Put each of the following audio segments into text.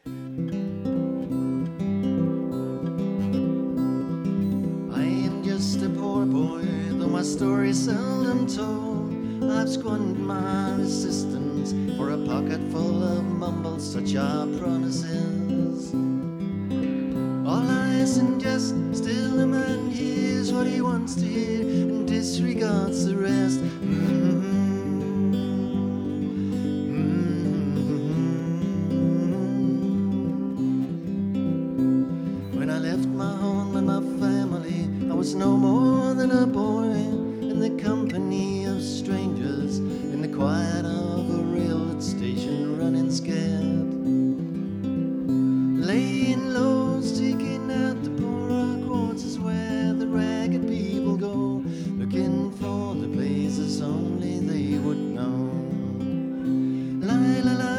I am just a poor boy, though my story's seldom told. I've squandered my resistance for a pocket full of mumbles, such are promises. All lies and jest, still a man hears what he wants to hear and disregards the rest. When I left my home and my family, I was no more than a boy in the company of strangers, in the quiet of a railroad station, running scared, laying low, sticking out the poorer quarters where the ragged people go, looking for the places only they would know. Lie, lie, lie.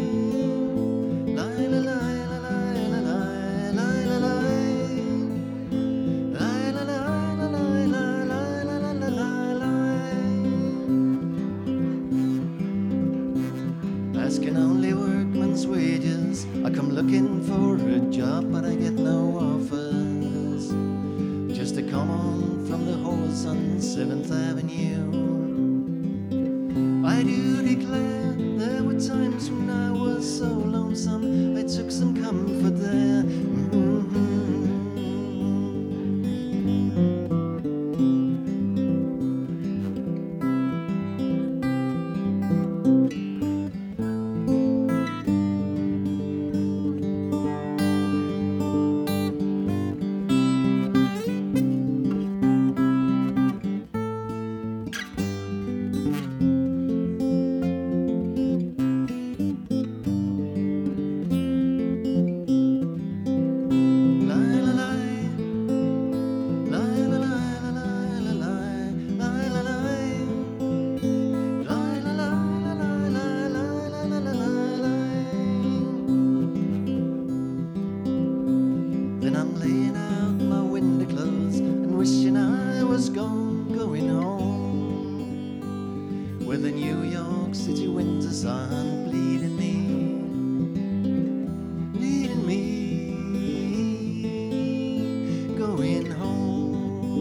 Asking only workman's wages. I come looking for a job, but I get no offers. Just a come on from the horse on 7th Avenue. I do declare there were times when I was so lonesome I took some comfort there. Then I'm laying out my window clothes and wishing I was gone, going home, where the New York City winters aren't bleeding me, going home.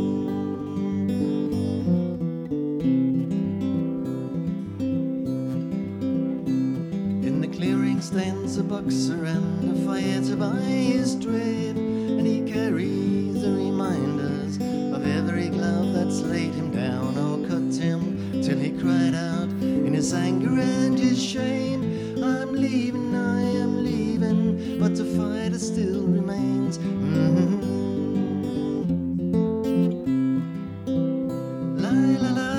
In the clearing stands a boxer and a fighter by his trade, and he carries the reminders of every glove that's laid him down or cut him, till he cried out in his anger and his shame, I'm leaving, I am leaving, but the fighter still remains. Lie, lie, lie.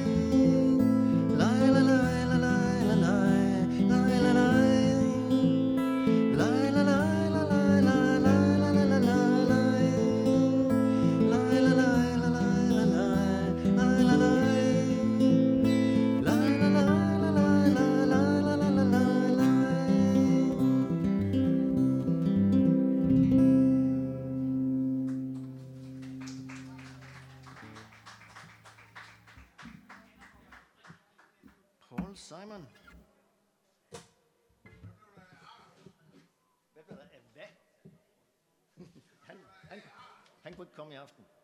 Paul Simon. Hvad? Han kunne ikke komme i aften.